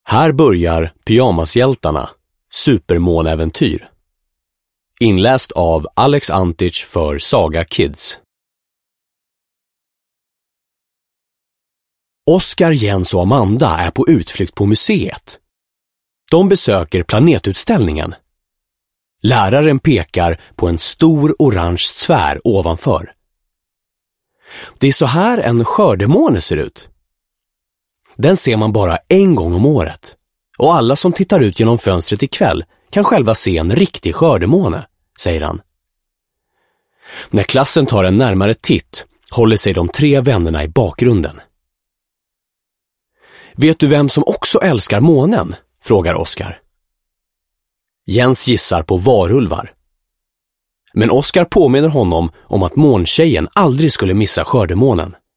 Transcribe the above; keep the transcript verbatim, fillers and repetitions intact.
Här börjar Pyjamashjältarna, supermånäventyr. Inläst av Alex Antich för Saga Kids. Oskar, Jens och Amanda är på utflykt på museet. De besöker planetutställningen. Läraren pekar på en stor orange sfär ovanför. Det är så här en skördemåne ser ut. Den ser man bara en gång om året. Och alla som tittar ut genom fönstret ikväll kan själva se en riktig skördemåne, säger han. När klassen tar en närmare titt håller sig de tre vännerna i bakgrunden. Vet du vem som också älskar månen? Frågar Oskar. Jens gissar på varulvar. Men Oskar påminner honom om att måntjejen aldrig skulle missa skördemånen.